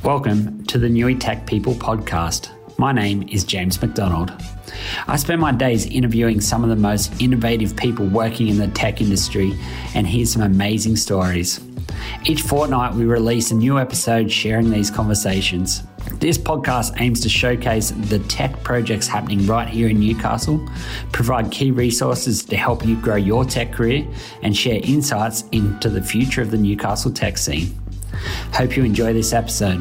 Welcome to the Nui Tech People podcast. My name is James McDonald. I spend my days interviewing some of the most innovative people working in the tech industry and hear some amazing stories. Each fortnight we release a new episode sharing these conversations. This podcast aims to showcase the tech projects happening right here in Newcastle, provide key resources to help you grow your tech career, and share insights into the future of the Newcastle tech scene. Hope you enjoy this episode.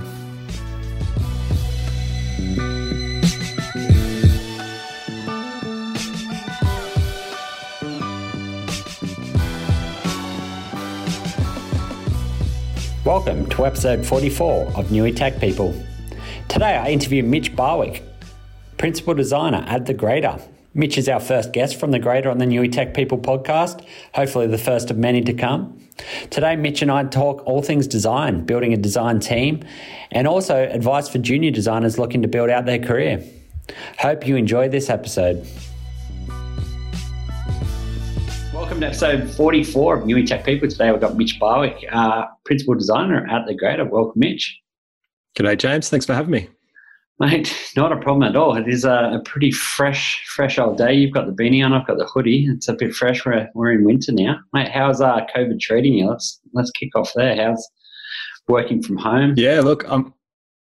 Welcome to episode 44 of Nui Tech People. Today I interview Mitch Barwick, Principal Designer at The Grader. Mitch is our first guest from The Grader on the Nui Tech People podcast, hopefully the first of many to come. Today Mitch and I talk all things design, building a design team, and also advice for junior designers looking to build out their career. Hope you enjoy this episode. Welcome to episode 44 of Nui Tech People. Today we've got Mitch Barwick, Principal Designer at The Grader. Welcome, Mitch. G'day, James. Thanks for having me. Mate, not a problem at all. It is a pretty fresh old day. You've got the beanie on, I've got the hoodie. It's a bit fresh. We're in winter now. Mate, how's COVID treating you? Let's kick off there. How's working from home? Yeah, look, I'm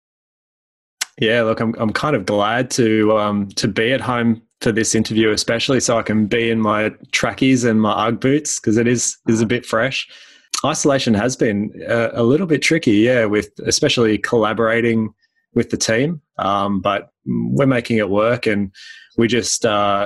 kind of glad to be at home for this interview, especially so I can be in my trackies and my UGG boots because it is a bit fresh. Isolation has been a little bit tricky, with especially collaborating with the team, but we're making it work, and we just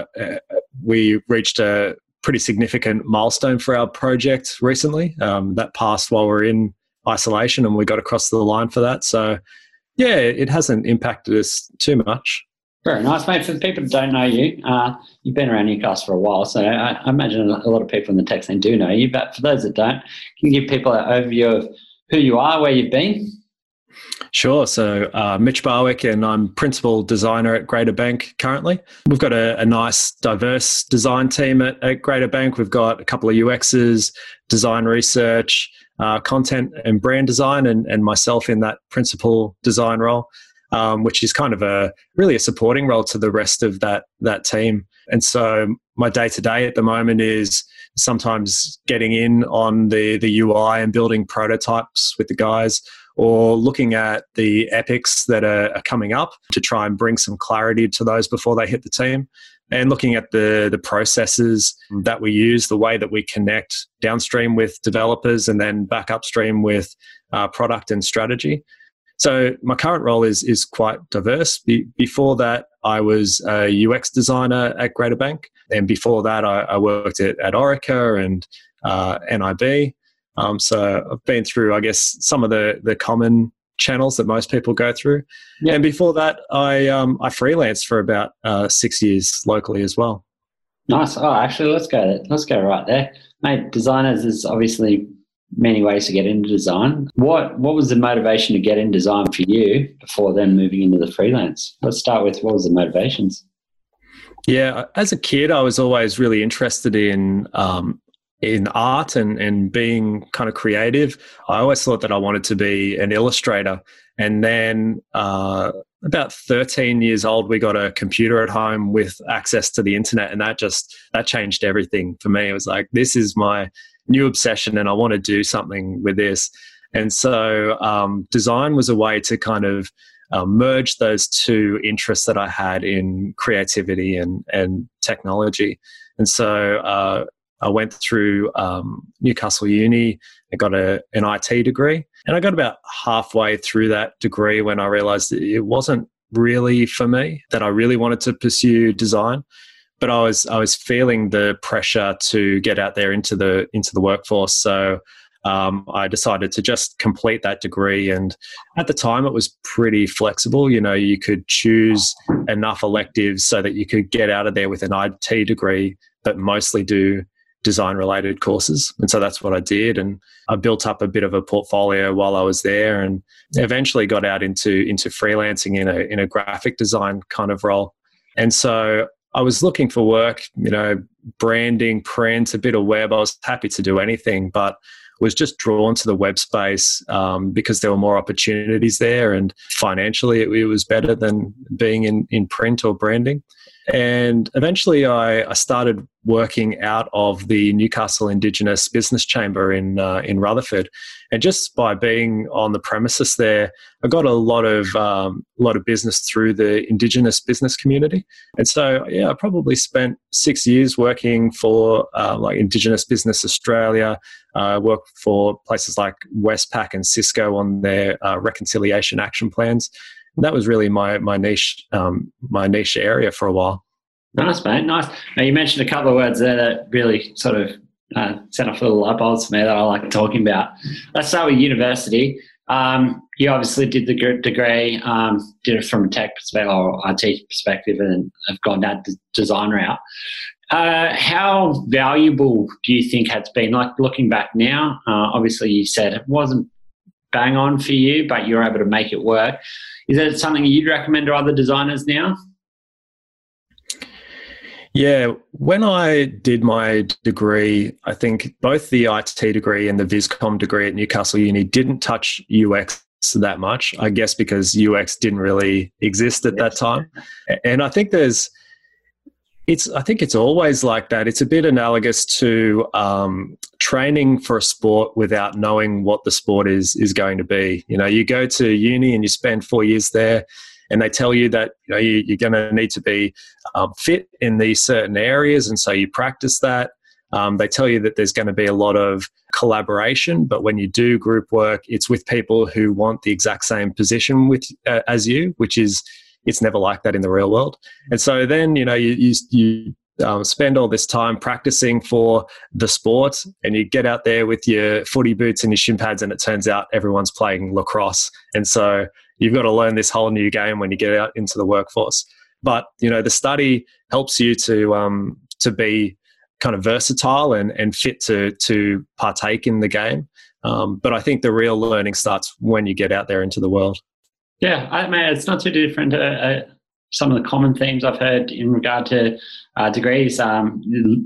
we reached a pretty significant milestone for our project recently. That passed while we're in isolation, and we got across the line for that. So, yeah, it hasn't impacted us too much. Very nice, mate. For the people who don't know you, you've been around Newcastle for a while, so I imagine a lot of people in the tech scene do know you. But for those that don't, can you give people an overview of who you are, where you've been? Sure. So Mitch Barwick, and I'm Principal Designer at Grader Bank currently. We've got a nice, diverse design team at Grader Bank. We've got a couple of UXs, design research, content and brand design, and myself in that Principal Design role. Which is kind of really a supporting role to the rest of that team. And so my day-to-day at the moment is sometimes getting in on the UI and building prototypes with the guys, or looking at the epics that are coming up to try and bring some clarity to those before they hit the team, and looking at the processes that we use, the way that we connect downstream with developers and then back upstream with product and strategy. So my current role is quite diverse. Before that, I was a UX designer at Grader Bank. And before that, I worked at Orica and NIB. So I've been through, I guess, some of the common channels that most people go through. Yeah. And before that, I freelanced for about 6 years locally as well. Nice. Oh, actually, let's go right there. Mate, designers is obviously many ways to get into design. What was the motivation to get in design for you before then moving into the freelance? Let's start with what was the motivations? Yeah, as a kid, I was always really interested in art and being kind of creative. I always thought that I wanted to be an illustrator. And then about 13 years old, we got a computer at home with access to the internet, and that changed everything for me. It was like, this is my new obsession and I want to do something with this. And so design was a way to kind of merge those two interests that I had in creativity and technology. And so I went through Newcastle Uni. I got an IT degree, and I got about halfway through that degree when I realized that it wasn't really for me, that I really wanted to pursue design. But I was feeling the pressure to get out there into the workforce. So I decided to just complete that degree. And at the time, it was pretty flexible. You know, you could choose enough electives so that you could get out of there with an IT degree, but mostly do design-related courses. And so that's what I did. And I built up a bit of a portfolio while I was there, and eventually got out into freelancing in a graphic design kind of role. And so I was looking for work, you know, branding, print, a bit of web. I was happy to do anything, but was just drawn to the web space because there were more opportunities there, and financially it was better than being in print or branding. And eventually I started working out of the Newcastle Indigenous Business Chamber in Rutherford. And just by being on the premises there, I got a lot of business through the Indigenous business community. And so, yeah, I probably spent 6 years working for like Indigenous Business Australia. I worked for places like Westpac and Cisco on their reconciliation action plans. And that was really my niche area for a while. Nice, mate. Nice. Now, you mentioned a couple of words there that really sort of set off little light bulbs for me that I like talking about. Let's start with university. You obviously did the degree, did it from a tech perspective or IT perspective, and have gone down the design route. How valuable do you think it's been? Like, looking back now, obviously you said it wasn't bang on for you, but you were able to make it work. Is that something you'd recommend to other designers now? Yeah, when I did my degree, I think both the IT degree and the VisCom degree at Newcastle Uni didn't touch UX that much, I guess because UX didn't really exist at that time. And I think it's always like that. It's a bit analogous to training for a sport without knowing what the sport is going to be. You know, you go to uni and you spend 4 years there, and they tell you that you're going to need to be fit in these certain areas, and so you practice that. They tell you that there's going to be a lot of collaboration, but when you do group work, it's with people who want the exact same position as you, which is, it's never like that in the real world. And so then, you spend all this time practicing for the sport, and you get out there with your footy boots and your shin pads, and it turns out everyone's playing lacrosse. And so you've got to learn this whole new game when you get out into the workforce. But, the study helps you to be kind of versatile and fit to partake in the game. But I think the real learning starts when you get out there into the world. Yeah, I mean, it's not too different to some of the common themes I've heard in regard to degrees. The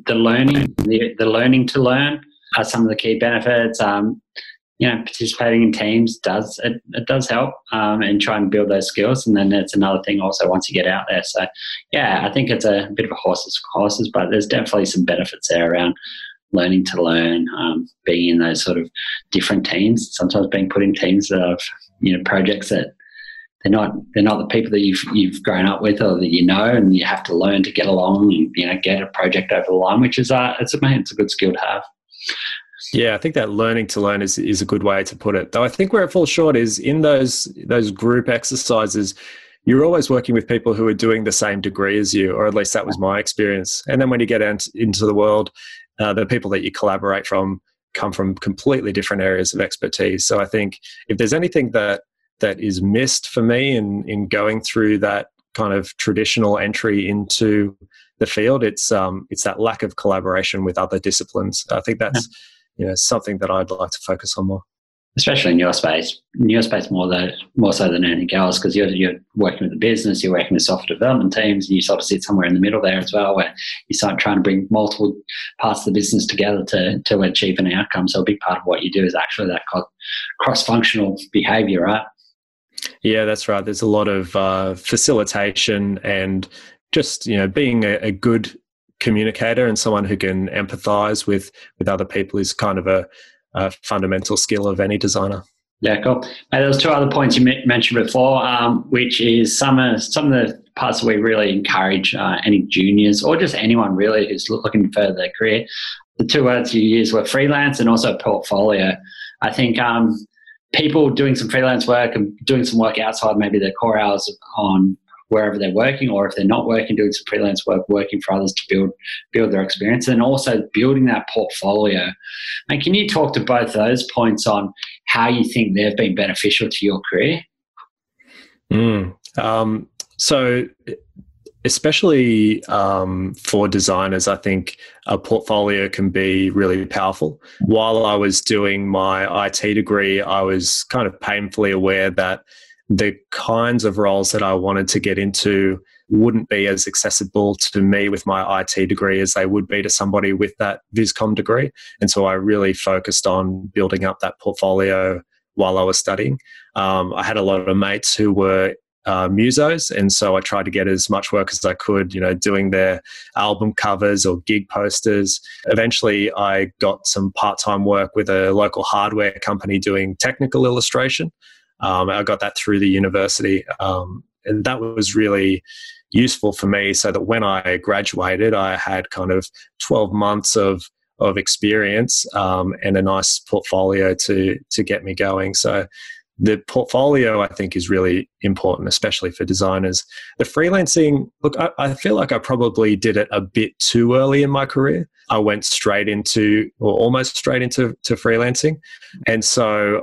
learning to learn are some of the key benefits. Participating in teams does help and try and build those skills. And then it's another thing also once you get out there. So, yeah, I think it's a bit of a horses for courses, but there's definitely some benefits there around learning to learn, being in those sort of different teams, sometimes being put in teams that have, projects that they're not the people that you've grown up with or that and you have to learn to get along and get a project over the line, which is it's a good skill to have. Yeah, I think that learning to learn is a good way to put it. Though I think where it falls short is in those group exercises, you're always working with people who are doing the same degree as you, or at least that was my experience. And then when you get into the world, the people that you collaborate from come from completely different areas of expertise. So I think if there's anything that is missed for me in going through that kind of traditional entry into the field, it's that lack of collaboration with other disciplines. I think that's something that I'd like to focus on more. Especially in your space more so than anything else, because you're working with the business, you're working with software development teams, and you sort of sit somewhere in the middle there as well, where you start trying to bring multiple parts of the business together to achieve an outcome. So a big part of what you do is actually that cross-functional behaviour, right? Yeah, that's right. There's a lot of facilitation and just being a good communicator and someone who can empathize with other people is kind of a fundamental skill of any designer. Yeah, cool. There was two other points you mentioned before, which is some of the parts that we really encourage any juniors or just anyone really who's looking to further their career. The two words you used were freelance and also portfolio. I think people doing some freelance work and doing some work outside maybe their core hours on wherever they're working, or if they're not working, doing some freelance work, working for others to build their experience, and also building that portfolio. And can you talk to both those points on how you think they've been beneficial to your career? So especially for designers, I think a portfolio can be really powerful. While I was doing my IT degree, I was kind of painfully aware that the kinds of roles that I wanted to get into wouldn't be as accessible to me with my IT degree as they would be to somebody with that Viscom degree. And so I really focused on building up that portfolio while I was studying. I had a lot of mates who were musos, and so I tried to get as much work as I could, doing their album covers or gig posters. Eventually, I got some part-time work with a local hardware company doing technical illustration. I got that through the university, and that was really useful for me, so that when I graduated, I had kind of 12 months of experience and a nice portfolio to get me going. So the portfolio, I think, is really important, especially for designers. The freelancing, look, I feel like I probably did it a bit too early in my career. I went straight into, or almost straight into freelancing. And so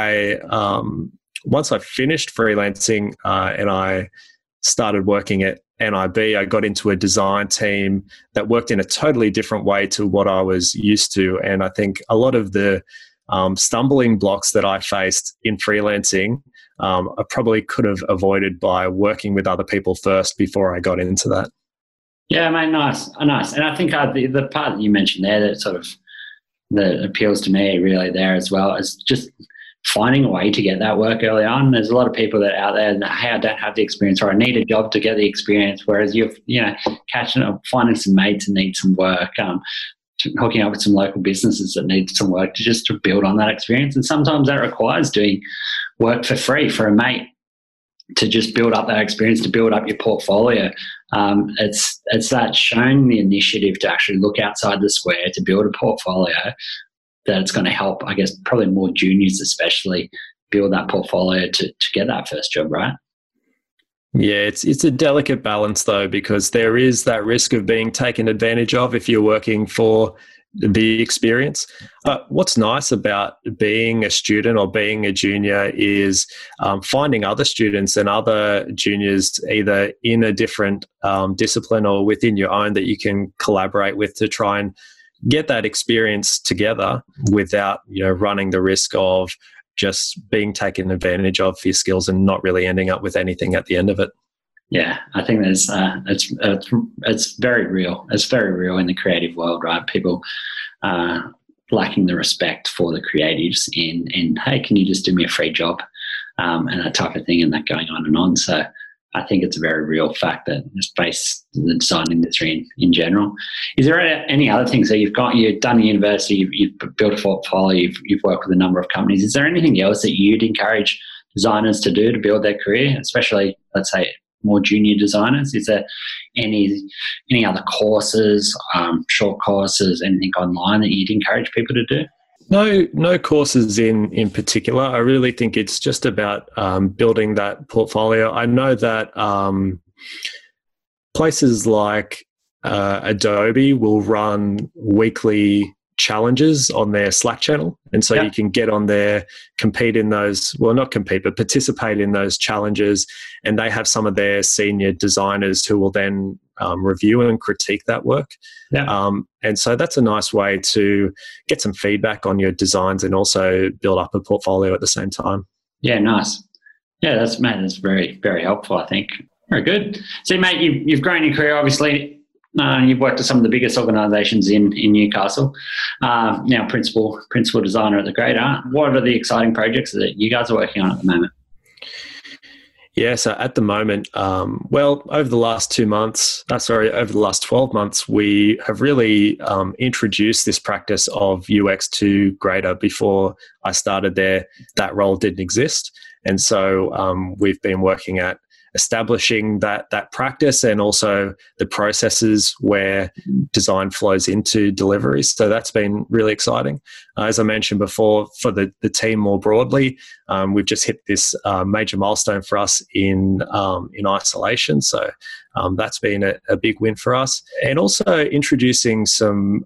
once I finished freelancing and I started working at NIB, I got into a design team that worked in a totally different way to what I was used to. And I think a lot of the stumbling blocks that I faced in freelancing, I probably could have avoided by working with other people first before I got into that. Yeah, mate, nice. And I think the part that you mentioned there that appeals to me really there as well is just finding a way to get that work early on. There's a lot of people that are out there and, hey, I don't have the experience, or I need a job to get the experience. Whereas you're, catching up, finding some mates that need some work, hooking up with some local businesses that need some work to build on that experience. And sometimes that requires doing work for free for a mate to just build up that experience, to build up your portfolio. It's that showing the initiative to actually look outside the square to build a portfolio that's going to help, I guess, probably more juniors especially build that portfolio to get that first job, right? Yeah, it's a delicate balance though, because there is that risk of being taken advantage of if you're working for the experience. But what's nice about being a student or being a junior is finding other students and other juniors either in a different discipline or within your own that you can collaborate with to try and get that experience together without, running the risk of just being taken advantage of for your skills and not really ending up with anything at the end of it. Yeah, I think there's it's very real. It's very real in the creative world, right? People lacking the respect for the creatives in hey, can you just do me a free job, and that type of thing, and that going on and on. So I think it's a very real fact that it's faced the design industry in general. Is there any other things that you've done at university, you've built a portfolio, you've worked with a number of companies. Is there anything else that you'd encourage designers to do to build their career, especially, let's say, more junior designers? Is there any other courses, short courses, anything online that you'd encourage people to do? No courses in particular. I really think it's just about building that portfolio. I know that places like Adobe will run weekly challenges on their Slack channel. And so you can get on there, participate in those challenges. And they have some of their senior designers who will then review and critique that work. Yeah. And so that's a nice way to get some feedback on your designs and also build up a portfolio at the same time. Yeah, nice. Yeah, that's very, very helpful, I think. Very good. So, mate, you've grown your career, obviously. You've worked at some of the biggest organisations in Newcastle. Now principal designer at the Great Art. What are the exciting projects that you guys are working on at the moment? Yeah, so at the moment, over the last 12 months, we have really introduced this practice of UX to Greater. Before I started there, that role didn't exist. And so we've been working at establishing that practice and also the processes where design flows into delivery. So that's been really exciting. As I mentioned before, for the team more broadly, we've just hit this major milestone for us in isolation. So that's been a big win for us. And also introducing some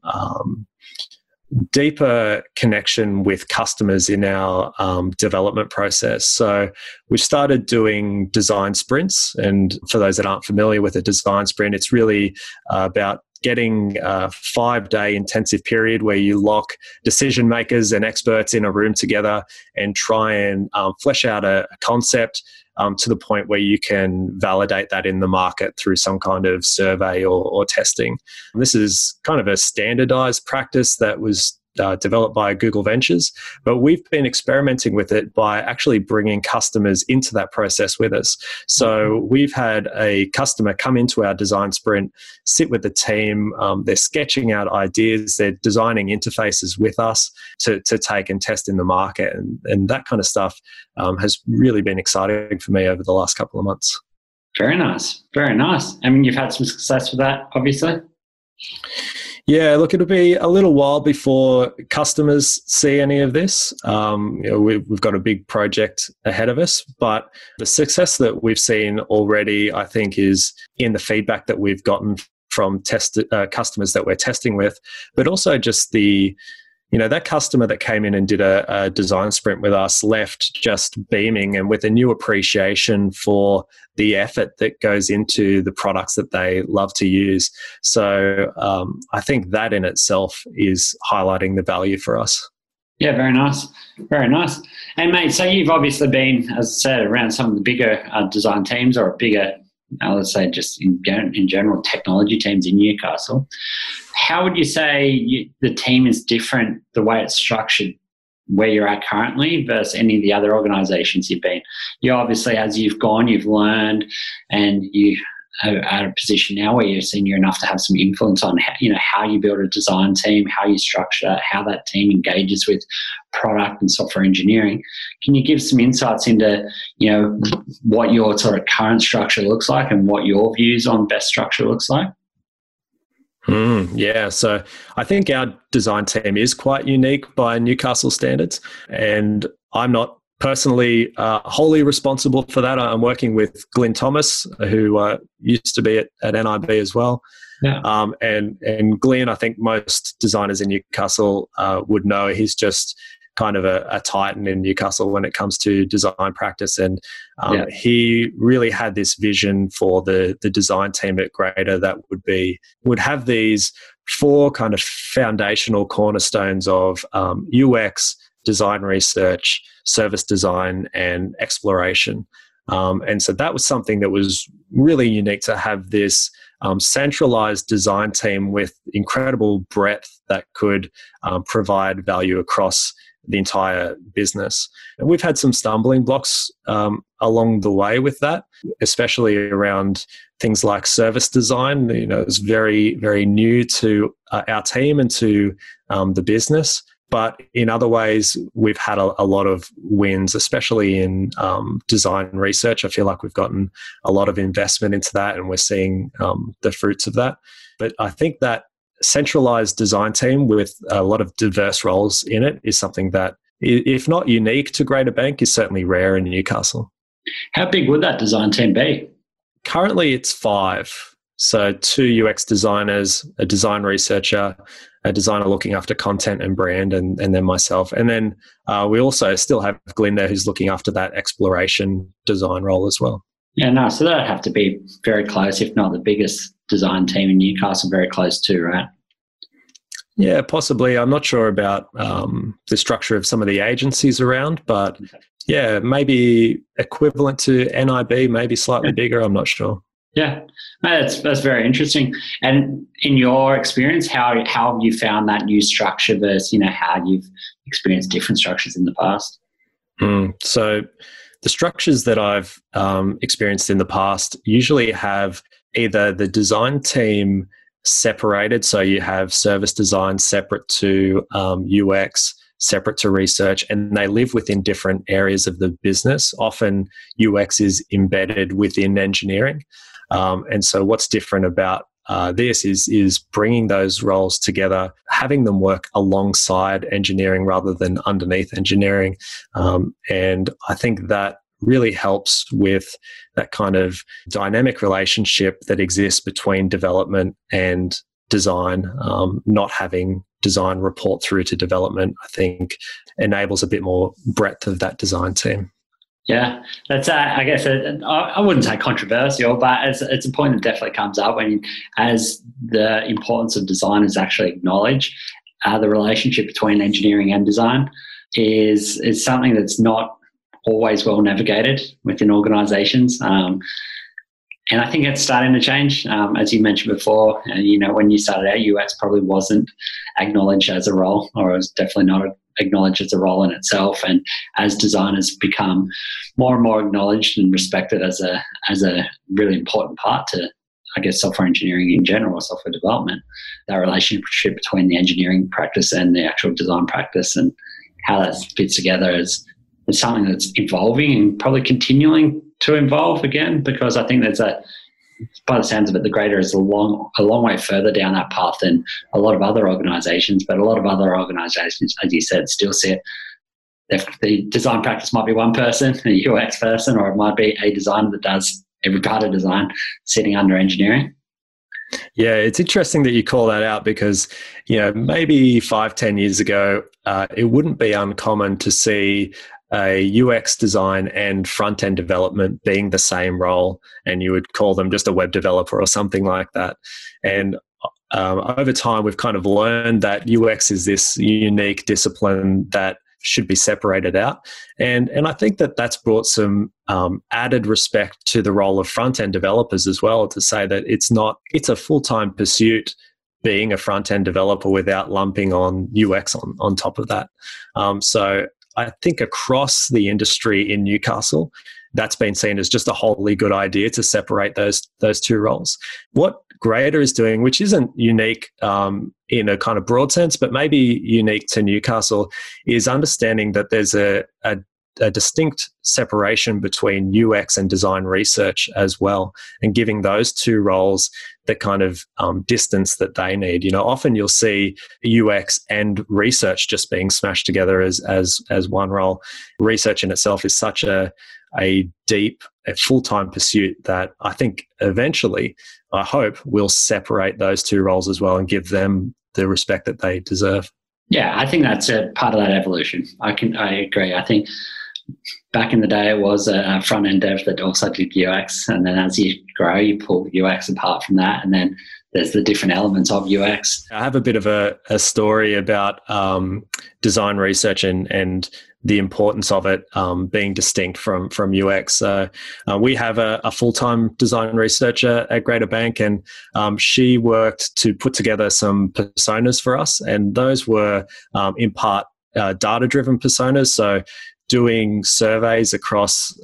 deeper connection with customers in our development process. So we've started doing design sprints. And for those that aren't familiar with a design sprint, it's really about getting a 5-day intensive period where you lock decision makers and experts in a room together and try and flesh out a concept to the point where you can validate that in the market through some kind of survey or testing. This is kind of a standardized practice that was developed by Google Ventures, but we've been experimenting with it by actually bringing customers into that process with us. So we've had a customer come into our design sprint, sit with the team, they're sketching out ideas, they're designing interfaces with us to take and test in the market. And that kind of stuff has really been exciting for me over the last couple of months. Very nice. Very nice. I mean, you've had some success with that, obviously. Yeah, look, it'll be a little while before customers see any of this. We've got a big project ahead of us, but the success that we've seen already, I think, is in the feedback that we've gotten from customers that we're testing with, but also just that customer that came in and did a design sprint with us left just beaming and with a new appreciation for the effort that goes into the products that they love to use. So I think that in itself is highlighting the value for us. Yeah, very nice. Very nice. And mate, so you've obviously been, as I said, around some of the bigger design teams or bigger, let's say just in general, technology teams in Newcastle. How would you say the team is different, the way it's structured, where you're at currently versus any of the other organisations you've been? You obviously, as you've gone, you've learned, and you are at a position now where you're senior enough to have some influence on how you build a design team, how you structure, how that team engages with product and software engineering. Can you give some insights into what your sort of current structure looks like and what your views on best structure looks like? Yeah, so I think our design team is quite unique by Newcastle standards, and I'm not personally wholly responsible for that. I'm working with Glyn Thomas, who used to be at NIB as well. Yeah. And Glyn, I think most designers in Newcastle would know, he's just kind of a titan in Newcastle when it comes to design practice. And he really had this vision for the design team at Grader that would have these 4 kind of foundational cornerstones of UX, design research, service design, and exploration. And so that was something that was really unique, to have this centralized design team with incredible breadth that could provide value across the entire business. And we've had some stumbling blocks along the way with that, especially around things like service design. It's very, very new to our team and to the business. But in other ways, we've had a lot of wins, especially in design research. I feel like we've gotten a lot of investment into that, and we're seeing the fruits of that. But I think that centralized design team with a lot of diverse roles in it is something that, if not unique to Grader Bank, is certainly rare in Newcastle. How big would that design team be? Currently, it's 5. So 2 UX designers, a design researcher, a designer looking after content and brand, and then myself. And then we also still have Glyn there, who's looking after that exploration design role as well. Yeah, no, so that'd have to be very close, if not the biggest design team in Newcastle, very close too, right? Yeah, possibly. I'm not sure about the structure of some of the agencies around, but yeah, maybe equivalent to NIB, maybe slightly bigger. I'm not sure. Yeah, that's very interesting. And in your experience, how have you found that new structure versus how you've experienced different structures in the past? So the structures that I've experienced in the past usually have either the design team separated, so you have service design separate to UX, separate to research, and they live within different areas of the business. Often UX is embedded within engineering. And so what's different about this is bringing those roles together, having them work alongside engineering rather than underneath engineering. And I think that really helps with that kind of dynamic relationship that exists between development and design. Not having design report through to development, I think, enables a bit more breadth of that design team. Yeah, that's I guess I wouldn't say controversial, but it's a point that definitely comes up as the importance of design is actually acknowledged. The relationship between engineering and design is something that's not always well navigated within organisations. And I think it's starting to change. As you mentioned before, when you started out, UX probably wasn't acknowledged as a role, or it was definitely not acknowledged as a role in itself. And as designers become more and more acknowledged and respected as a really important part to, I guess, software engineering in general, or software development, that relationship between the engineering practice and the actual design practice and how that fits together is something that's evolving and probably continuing to evolve again, because I think by the sounds of it, the Grader is a long way further down that path than a lot of other organisations. But a lot of other organisations, as you said, still sit. The design practice might be one person, a UX person, or it might be a designer that does every part of design sitting under engineering. Yeah, it's interesting that you call that out because, maybe 5-10 years ago, it wouldn't be uncommon to see a UX design and front-end development being the same role, and you would call them just a web developer or something like that. And over time, we've kind of learned that UX is this unique discipline that should be separated out. And I think that that's brought some added respect to the role of front-end developers as well, to say that it's a full-time pursuit being a front-end developer without lumping on UX on top of that. So I think across the industry in Newcastle, that's been seen as just a wholly good idea to separate those two roles. What Grader is doing, which isn't unique in a kind of broad sense, but maybe unique to Newcastle, is understanding that there's a distinct separation between UX and design research as well, and giving those two roles the kind of distance that they need. Often you'll see UX and research just being smashed together as one role. Research in itself is such a deep, full-time pursuit that I think eventually, I hope, we'll separate those two roles as well and give them the respect that they deserve. Yeah, I think that's a part of that evolution. I agree. I think back in the day, it was a front-end dev that also did UX, and then as you grow, you pull UX apart from that, and then there's the different elements of UX. I have a bit of a story about design research and the importance of it being distinct from UX. So we have a full-time design researcher at Grader Bank, and she worked to put together some personas for us, and those were in part data-driven personas. So doing surveys across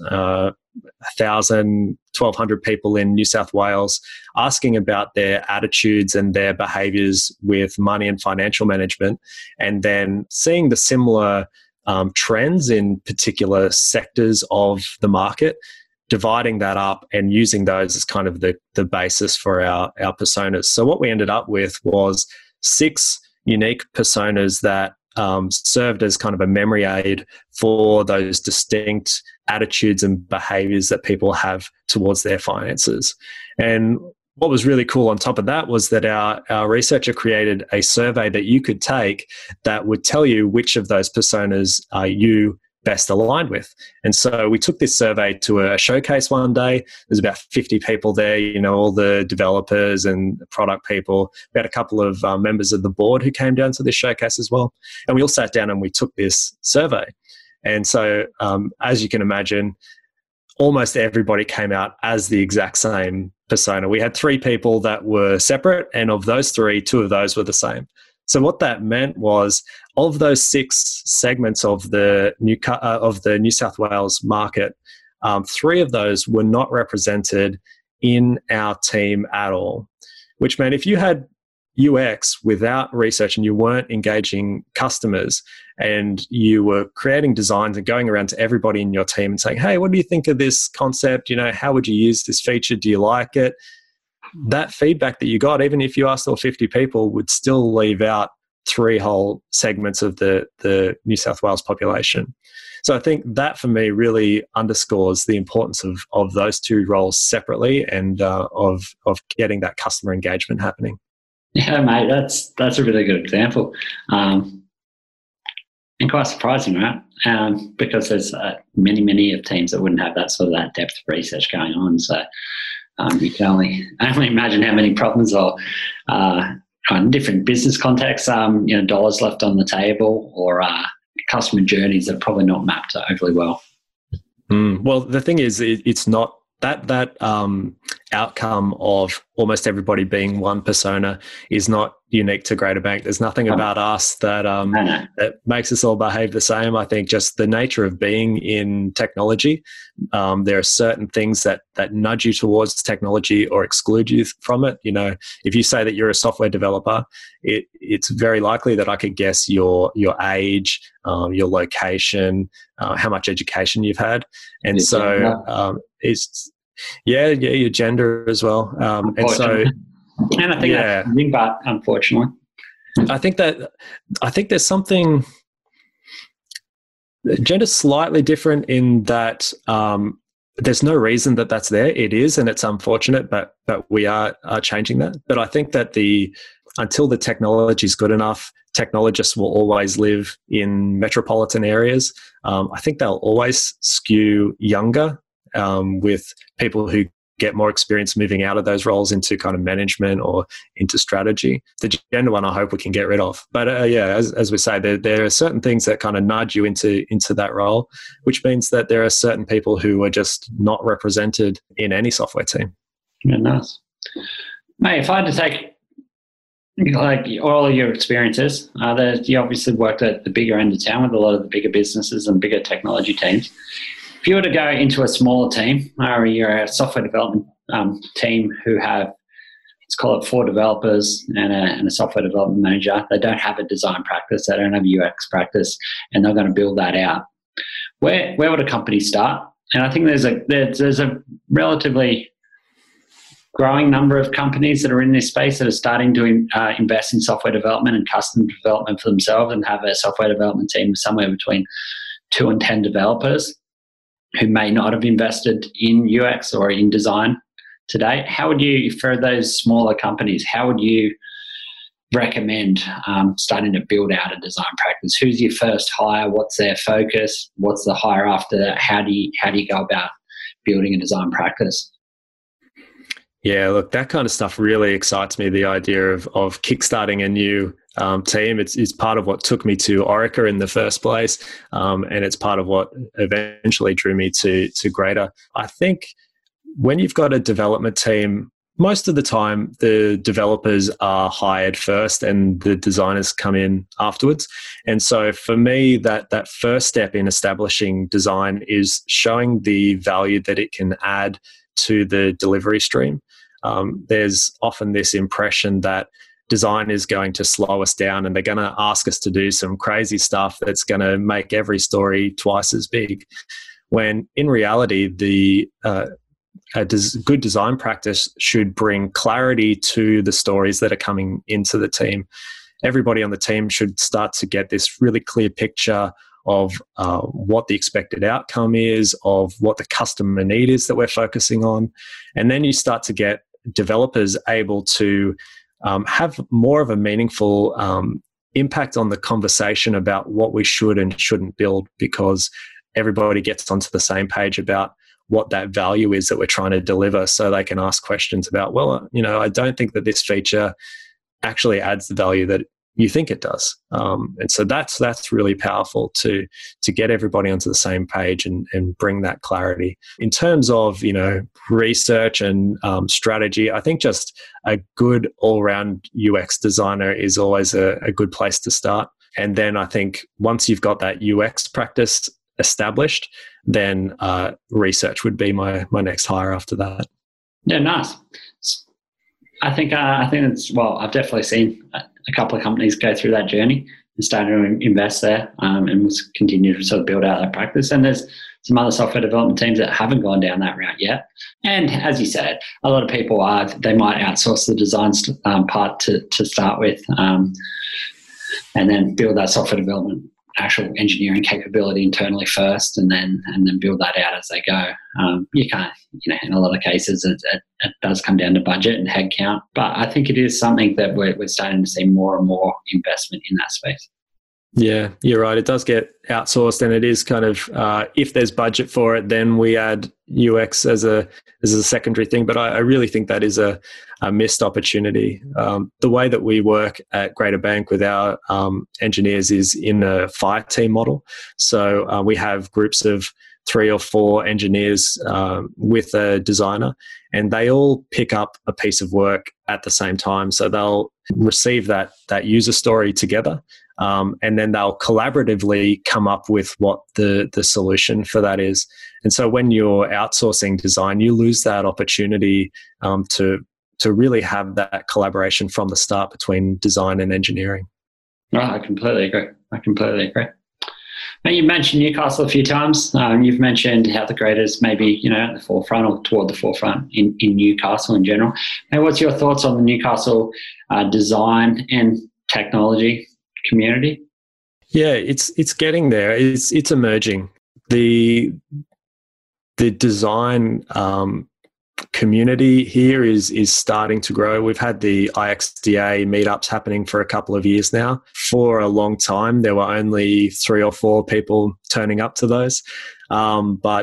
1,000, 1,200 people in New South Wales, asking about their attitudes and their behaviours with money and financial management, and then seeing the similar trends in particular sectors of the market, dividing that up and using those as kind of the basis for our personas. So what we ended up with was 6 unique personas that served as kind of a memory aid for those distinct attitudes and behaviors that people have towards their finances. And what was really cool on top of that was that our researcher created a survey that you could take that would tell you which of those personas are you best aligned with. And so we took this survey to a showcase one day. There's about 50 people there, all the developers and product people. We had a couple of members of the board who came down to this showcase as well. And we all sat down and we took this survey. And so as you can imagine, almost everybody came out as the exact same persona. We had 3 people that were separate, and of those 3, 2 of those were the same. So what that meant was, of those 6 segments of the New South Wales market, 3 of those were not represented in our team at all, which meant if you had UX without research and you weren't engaging customers and you were creating designs and going around to everybody in your team and saying, hey, what do you think of this concept? How would you use this feature? Do you like it? That feedback that you got, even if you asked all 50 people, would still leave out 3 whole segments of the New South Wales population. So I think that for me really underscores the importance of those 2 roles separately and of getting that customer engagement happening. Yeah, mate, that's a really good example. And quite surprising, right? Because there's many of teams that wouldn't have that sort of that depth of research going on. So you can only imagine how many problems or in different business contexts, dollars left on the table or customer journeys that are probably not mapped overly well. Well, the thing is, it's not that outcome of almost everybody being one persona is not unique to Greater Bank. There's nothing about us that that makes us all behave the same. I think just the nature of being in technology, there are certain things that nudge you towards technology or exclude you from it. You know, if you say that you're a software developer, it's very likely that I could guess your age, your location, how much education you've had, and it's your gender as well. And so. And I think that's something, but unfortunately, I think there's something gender's slightly different in that there's no reason that that's there. It is, and it's unfortunate, but we are changing that. But I think that until the technology is good enough, technologists will always live in metropolitan areas. I think they'll always skew younger with people who get more experience moving out of those roles into kind of management or into strategy. The gender one, I hope we can get rid of. But as we say, there are certain things that kind of nudge you into that role, which means that there are certain people who are just not represented in any software team. Yeah, nice. Mate, if I had to take all of your experiences, you obviously worked at the bigger end of town with a lot of the bigger businesses and bigger technology teams. If you were to go into a smaller team, or you're a software development team who have, let's call it 4 developers and a software development manager, they don't have a design practice, they don't have a UX practice, and they're going to build that out. Where would a company start? And I think there's a relatively growing number of companies that are in this space that are starting to invest in software development and custom development for themselves and have a software development team somewhere between 2 and 10 developers who may not have invested in UX or in design today. How would you, for those smaller companies, how would you recommend starting to build out a design practice? Who's your first hire? What's their focus? What's the hire after that? How do you go about building a design practice? Yeah, look, that kind of stuff really excites me, the idea of kickstarting a new team. It's part of what took me to Orica in the first place, and it's part of what eventually drew me to Greater. I think when you've got a development team, most of the time the developers are hired first and the designers come in afterwards. And so for me, that first step in establishing design is showing the value that it can add to the delivery stream. There's often this impression that design is going to slow us down and they're going to ask us to do some crazy stuff that's going to make every story twice as big. When in reality, good design practice should bring clarity to the stories that are coming into the team. Everybody on the team should start to get this really clear picture of what the expected outcome is, of what the customer need is that we're focusing on. And then you start to get developers able to have more of a meaningful impact on the conversation about what we should and shouldn't build, because everybody gets onto the same page about what that value is that we're trying to deliver, so they can ask questions about, well, I don't think that this feature actually adds the value that you think it does. And so that's really powerful to get everybody onto the same page and bring that clarity. In terms of, research and strategy, I think just a good all-round UX designer is always a good place to start. And then I think once you've got that UX practice established, then research would be my next hire after that. Yeah, nice. I think it's, I've definitely seen a couple of companies go through that journey and started to invest there and will continue to sort of build out that practice. And there's some other software development teams that haven't gone down that route yet. And as you said, a lot of people they might outsource the design part to start with and then build that software development actual engineering capability internally first, and then build that out as they go. You can't, in a lot of cases, it does come down to budget and headcount, but I think it is something that we're starting to see more and more investment in that space. Yeah, you're right. It does get outsourced, and it is kind of if there's budget for it, then we add UX as a secondary thing. But I really think that is a missed opportunity. The way that we work at Greater Bank with our engineers is in a fire team model. So we have groups of 3 or 4 engineers with a designer, and they all pick up a piece of work at the same time. So they'll receive that user story together. And then they'll collaboratively come up with what the solution for that is. And so when you're outsourcing design, you lose that opportunity to really have that collaboration from the start between design and engineering. No, I completely agree. Now, you mentioned Newcastle a few times. You've mentioned how the Graders maybe, at the forefront or toward the forefront in Newcastle in general. Now, what's your thoughts on the Newcastle design and technology community? Yeah, it's getting there. It's emerging. The design community here is starting to grow. We've had the IXDA meetups happening for a couple of years now. For a long time, there were only 3 or 4 people turning up to those. But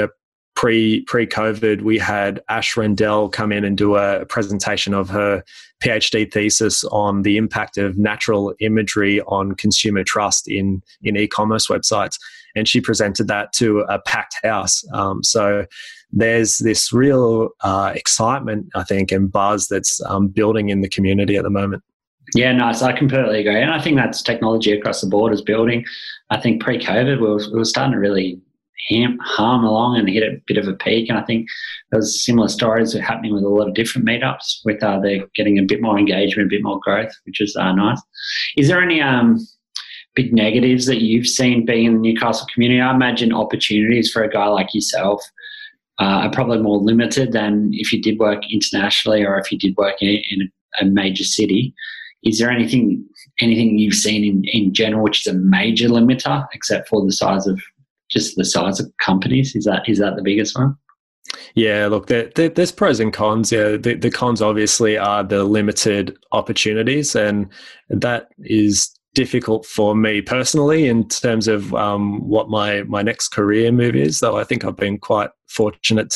pre-COVID, we had Ash Rendell come in and do a presentation of her PhD thesis on the impact of natural imagery on consumer trust in e-commerce websites. And she presented that to a packed house. So there's this real excitement, I think, and buzz that's building in the community at the moment. Yeah, nice. I completely agree. And I think that's technology across the board is building. I think pre-COVID, we were starting to really harm along and hit a bit of a peak. And I think there's similar stories happening with a lot of different meetups with they're getting a bit more engagement, a bit more growth, which is nice. Is there any big negatives that you've seen being in the Newcastle community? I imagine opportunities for a guy like yourself are probably more limited than if you did work internationally or if you did work in a major city. Is there anything you've seen in general which is a major limiter, except for the size of companies? Is that the biggest one? Yeah, look, there's pros and cons. Yeah, the cons obviously are the limited opportunities, and that is difficult for me personally in terms of what my next career move is. Though I think I've been quite fortunate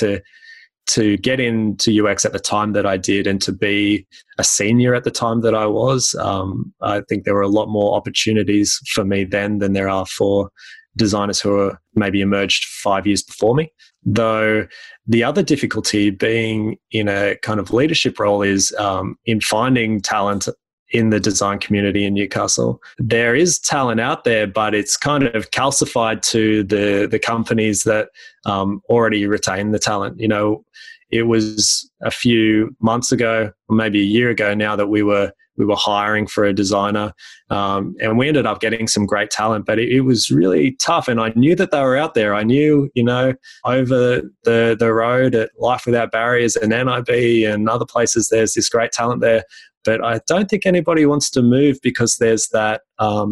to get into UX at the time that I did and to be a senior at the time that I was. I think there were a lot more opportunities for me then than there are for designers who are maybe emerged 5 years before me. Though the other difficulty being in a kind of leadership role is in finding talent in the design community in Newcastle. There is talent out there, but it's kind of calcified to the companies that already retain the talent. It was a few months ago, or maybe a year ago now, that we were hiring for a designer, and we ended up getting some great talent, but it was really tough. And I knew that they were out there. I knew, over the road at Life Without Barriers and NIB and other places, there's this great talent there. But I don't think anybody wants to move because there's that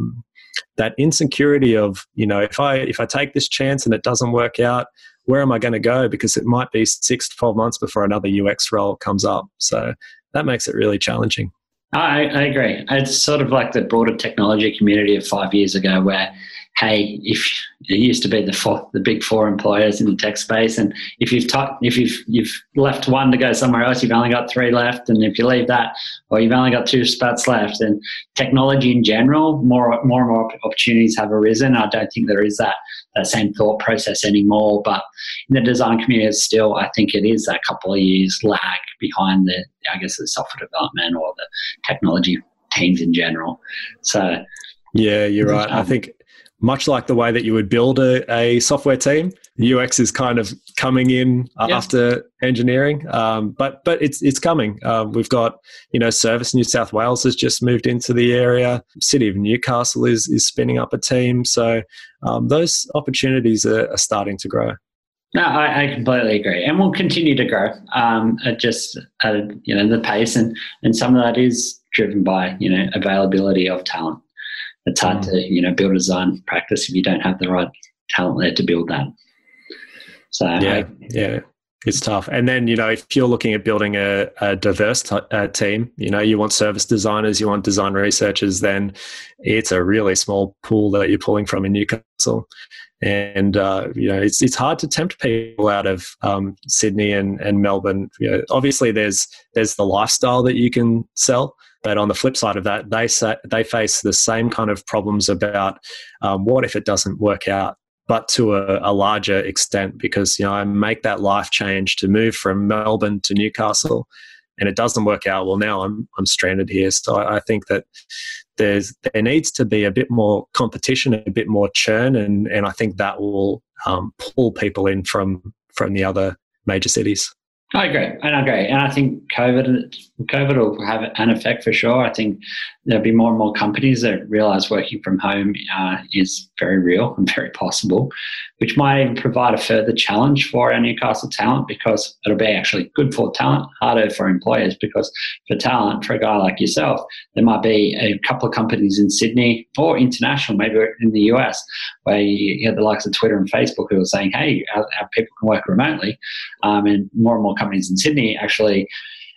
insecurity of, if I take this chance and it doesn't work out, where am I going to go? Because it might be 6 to 12 months before another UX role comes up. So that makes it really challenging. I agree. It's sort of like the broader technology community of 5 years ago where, hey, if it used to be the big 4 employers in the tech space, and if you've left one to go somewhere else, you've only got 3 left, and if you leave that, or you've only got 2 spots left. And technology in general, more and more opportunities have arisen. I don't think there is that same thought process anymore. But in the design community, still, I think it is that couple of years lag behind the software development or the technology teams in general. So yeah, you're right. I think much like the way that you would build a software team, UX is kind of coming in after engineering, but it's coming. We've got, Service New South Wales has just moved into the area. City of Newcastle is spinning up a team. So those opportunities are starting to grow. No, I completely agree, and we'll continue to grow at the pace, and some of that is driven by availability of talent. It's hard to build a design practice if you don't have the right talent there to build that. So yeah. It's tough. And then, if you're looking at building a diverse team, you want service designers, you want design researchers, then it's a really small pool that you're pulling from in Newcastle. And, it's hard to tempt people out of Sydney and Melbourne. Obviously, there's the lifestyle that you can sell. But on the flip side of that, they face the same kind of problems about what if it doesn't work out, but to a larger extent, because I make that life change to move from Melbourne to Newcastle, and it doesn't work out. Well, now I'm stranded here. So I think that there needs to be a bit more competition, a bit more churn, and I think that will pull people in from the other major cities. I agree. And I think COVID will have an effect for sure. I think there'll be more and more companies that realize working from home is very real and very possible, which might even provide a further challenge for our Newcastle talent, because it'll be actually good for talent, harder for employers, because for talent, for a guy like yourself, there might be a couple of companies in Sydney or international, maybe in the US, where you have the likes of Twitter and Facebook who are saying, hey, our people can work remotely. And more companies in Sydney actually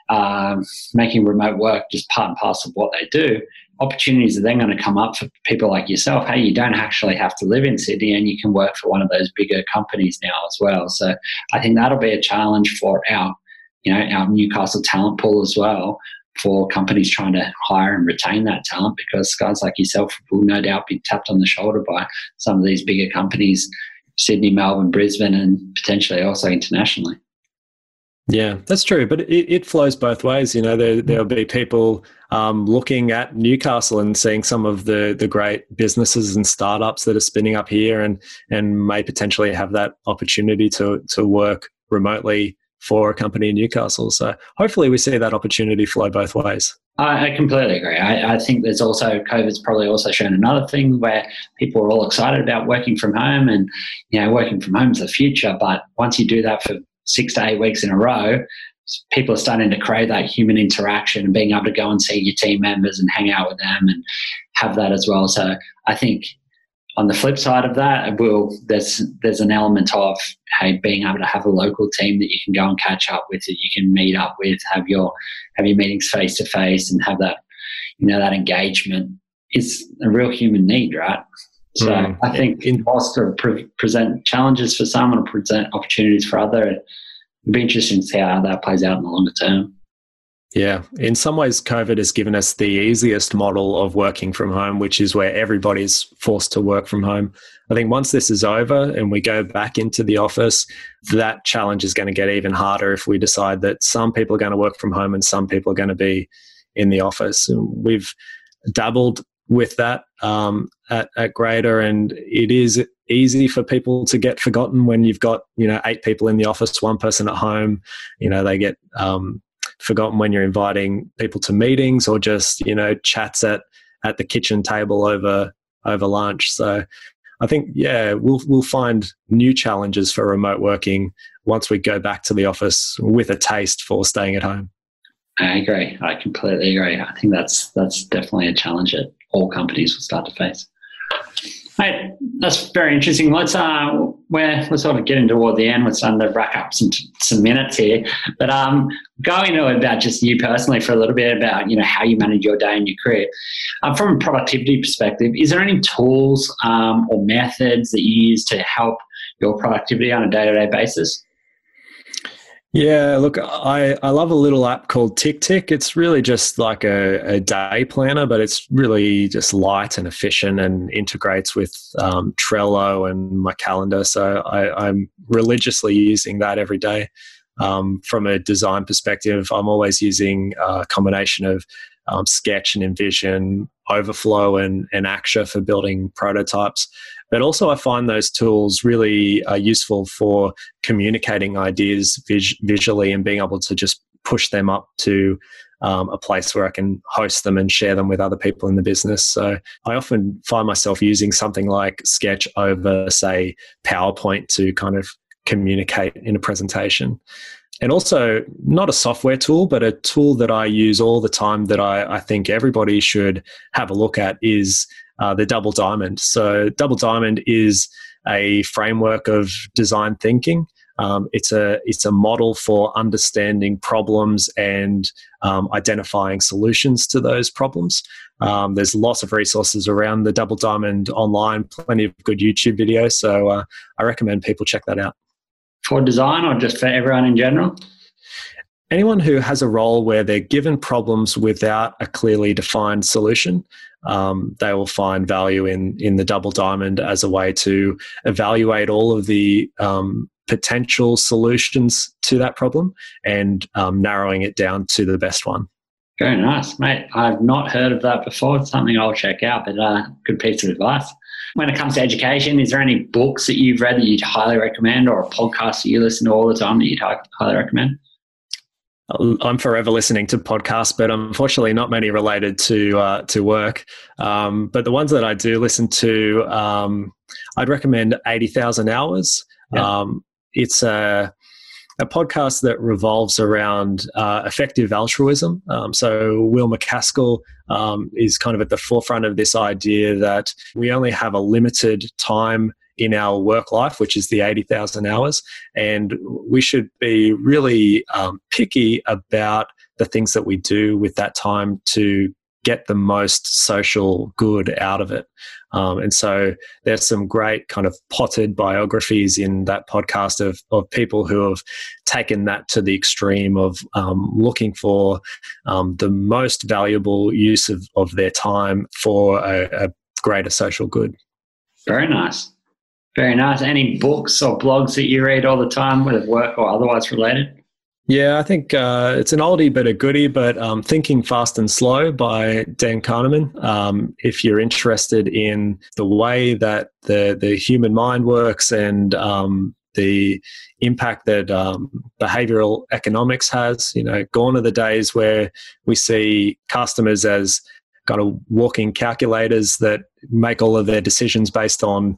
making remote work just part and parcel of what they do. Opportunities are then going to come up for people like yourself. Hey, you don't actually have to live in Sydney, and you can work for one of those bigger companies now as well. So I think that'll be a challenge for our Newcastle talent pool as well, for companies trying to hire and retain that talent, because guys like yourself will no doubt be tapped on the shoulder by some of these bigger companies, Sydney, Melbourne, Brisbane, and potentially also internationally. Yeah, that's true. But it flows both ways. There'll be people looking at Newcastle and seeing some of the great businesses and startups that are spinning up here, and may potentially have that opportunity to work remotely for a company in Newcastle. So hopefully we see that opportunity flow both ways. I completely agree. I think there's also, COVID's probably also shown another thing where people are all excited about working from home, and, working from home is the future. But once you do that for 6 to 8 weeks in a row, people are starting to crave that human interaction and being able to go and see your team members and hang out with them and have that as well. So I think on the flip side of that, there's an element of, hey, being able to have a local team that you can go and catch up with, that you can meet up with, have your meetings face to face, and have that, that engagement is a real human need, right? So I think whilst to present challenges for some and present opportunities for others, it'd be interesting to see how that plays out in the longer term. Yeah. In some ways, COVID has given us the easiest model of working from home, which is where everybody's forced to work from home. I think once this is over and we go back into the office, that challenge is going to get even harder if we decide that some people are going to work from home and some people are going to be in the office. And we've dabbled with that at Grader, and it is easy for people to get forgotten when you've got 8 people in the office, 1 person at home. They get forgotten when you're inviting people to meetings or just chats at the kitchen table over lunch. So I think we'll find new challenges for remote working once we go back to the office with a taste for staying at home. I agree. I completely agree. I think that's definitely a challenge that all companies will start to face. Mate, that's very interesting. Let's we're sort of getting toward the end. We're starting to rack up some minutes here, but going to about just you personally for a little bit about how you manage your day and your career. From a productivity perspective, is there any tools or methods that you use to help your productivity on a day-to-day basis? Yeah, look, I love a little app called TickTick. It's really just like a day planner, but it's really just light and efficient and integrates with Trello and my calendar. So I'm religiously using that every day. From a design perspective, I'm always using a combination of Sketch and InVision, Overflow and Axure for building prototypes. But also I find those tools really useful for communicating ideas visually and being able to just push them up to a place where I can host them and share them with other people in the business. So I often find myself using something like Sketch over, say, PowerPoint to kind of communicate in a presentation. And also not a software tool, but a tool that I use all the time that I think everybody should have a look at is the Double Diamond. So Double Diamond is a framework of design thinking It's a model for understanding problems and identifying solutions to those problems. There's lots of resources around the Double Diamond online, plenty of good YouTube videos. So I recommend people check that out. For design or just for everyone in general? Anyone who has a role where they're given problems without a clearly defined solution, they will find value in the Double Diamond as a way to evaluate all of the potential solutions to that problem and narrowing it down to the best one. Very nice, mate. I've not heard of that before. It's something I'll check out, but good piece of advice. When it comes to education, is there any books that you've read that you'd highly recommend, or a podcast that you listen to all the time that you'd highly recommend? I'm forever listening to podcasts, but unfortunately not many related to work. But the ones that I do listen to, I'd recommend 80,000 Hours. Yeah. It's a podcast that revolves around effective altruism. So Will MacAskill is kind of at the forefront of this idea that we only have a limited time in our work life, which is the 80,000 hours. And we should be really picky about the things that we do with that time to get the most social good out of it. And so there's some great kind of potted biographies in that podcast of people who have taken that to the extreme of looking for the most valuable use of their time for a greater social good. Very nice. Very nice. Any books or blogs that you read all the time, whether work or otherwise related? Yeah, I think it's an oldie but a goodie, but Thinking Fast and Slow by Dan Kahneman. If you're interested in the way that the human mind works and the impact that behavioral economics has, gone are the days where we see customers as kind of walking calculators that make all of their decisions based on,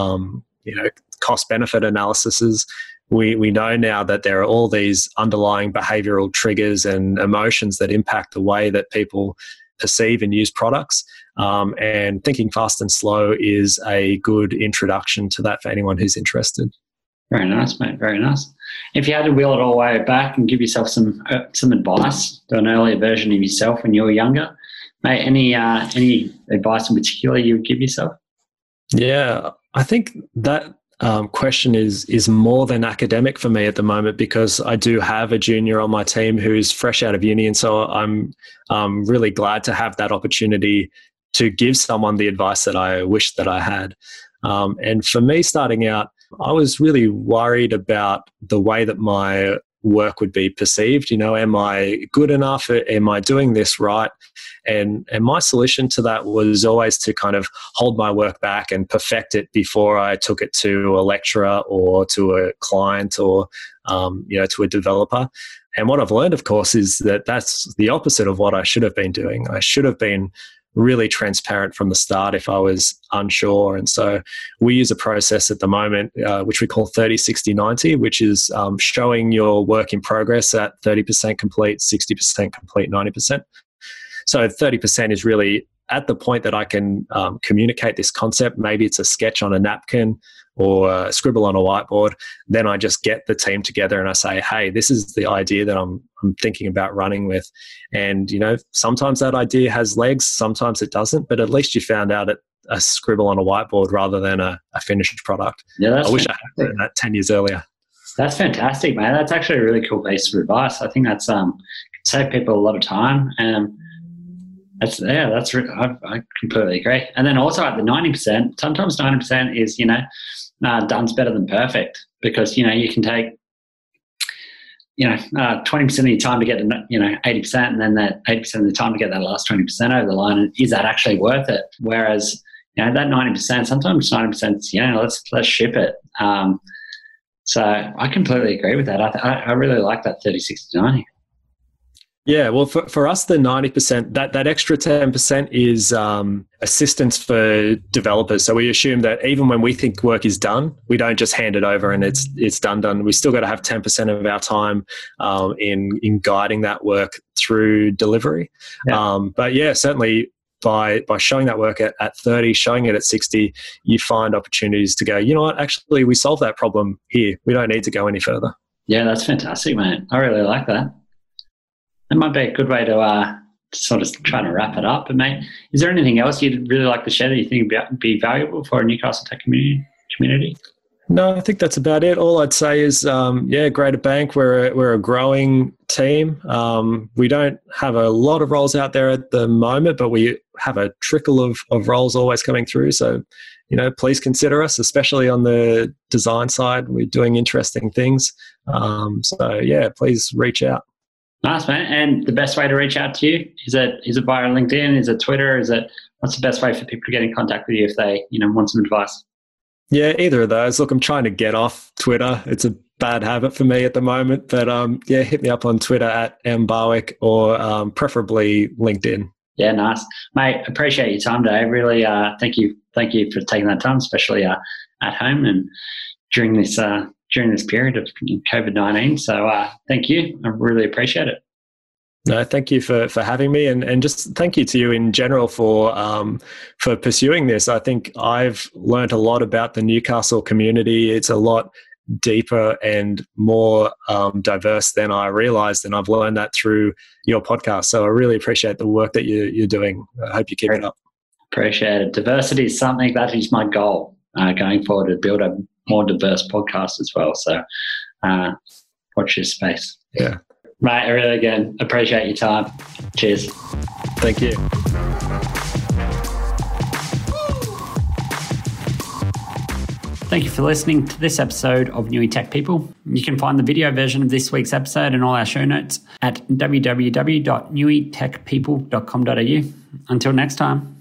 cost-benefit analyses. We know now that there are all these underlying behavioral triggers and emotions that impact the way that people perceive and use products. And Thinking Fast and Slow is a good introduction to that for anyone who's interested. Very nice, mate. Very nice. If you had to wheel it all the way back and give yourself some advice to an earlier version of yourself when you were younger, mate, any advice in particular you would give yourself? Yeah, I think that question is more than academic for me at the moment, because I do have a junior on my team who's fresh out of uni, and so I'm really glad to have that opportunity to give someone the advice that I wish that I had. And for me, starting out, I was really worried about the way that my work would be perceived. Am I good enough? Am I doing this right? And my solution to that was always to kind of hold my work back and perfect it before I took it to a lecturer or to a client or to a developer. And what I've learned, of course, is that that's the opposite of what I should have been doing. I should have been really transparent from the start if I was unsure. And so we use a process at the moment which we call 30, 60, 90, which is showing your work in progress at 30% complete, 60% complete, 90%. So 30% is really at the point that I can communicate this concept. Maybe it's a sketch on a napkin or a scribble on a whiteboard. Then I just get the team together and I say, hey, this is the idea that I'm thinking about running with. And, sometimes that idea has legs, sometimes it doesn't, but at least you found out a scribble on a whiteboard rather than a finished product. Yeah, I wish I had learned that 10 years earlier. That's fantastic, man. That's actually a really cool piece of advice. I think that's save people a lot of time. I completely agree. And then also at the 90%, sometimes 90% is, done's better than perfect, because, you can take, 20% of your time to get to, 80%, and then that 80% of the time to get that last 20% over the line. And is that actually worth it? Whereas, that 90%, sometimes 90%, let's ship it. So I completely agree with that. I really like that 30, 60, 90. Yeah, well, for us, the 90%, that extra 10% is assistance for developers. So we assume that even when we think work is done, we don't just hand it over and it's done. We still got to have 10% of our time in guiding that work through delivery. Yeah. But yeah, certainly by showing that work at 30, showing it at 60, you find opportunities to go, you know what, actually, we solved that problem here. We don't need to go any further. Yeah, that's fantastic, mate. I really like that. That might be a good way to sort of try to wrap it up. But, mate, is there anything else you'd really like to share that you think would be valuable for a Newcastle tech community? No, I think that's about it. All I'd say is, Greater Bank, we're a growing team. We don't have a lot of roles out there at the moment, but we have a trickle of roles always coming through. So, please consider us, especially on the design side. We're doing interesting things. Please reach out. Nice, man. And the best way to reach out to you, is it via LinkedIn? Is it Twitter? What's the best way for people to get in contact with you if they, want some advice? Yeah, either of those. Look, I'm trying to get off Twitter. It's a bad habit for me at the moment. But hit me up on Twitter at mbarwick or preferably LinkedIn. Yeah, nice. Mate, appreciate your time today. Really thank you for taking that time, especially at home and during this period of COVID-19. So thank you. I really appreciate it. No, thank you for having me, and just thank you to you in general for pursuing this. I think I've learned a lot about the Newcastle community. It's a lot deeper and more diverse than I realized, and I've learned that through your podcast. So I really appreciate the work that you're doing. I hope you keep it up. Appreciate it. Diversity is something that is my goal going forward, to build a more diverse podcast as well. So watch this space. Yeah. Mate, I really, again, appreciate your time. Cheers. Thank you. Thank you for listening to this episode of Newy Tech People. You can find the video version of this week's episode and all our show notes at www.newitechpeople.com.au. Until next time.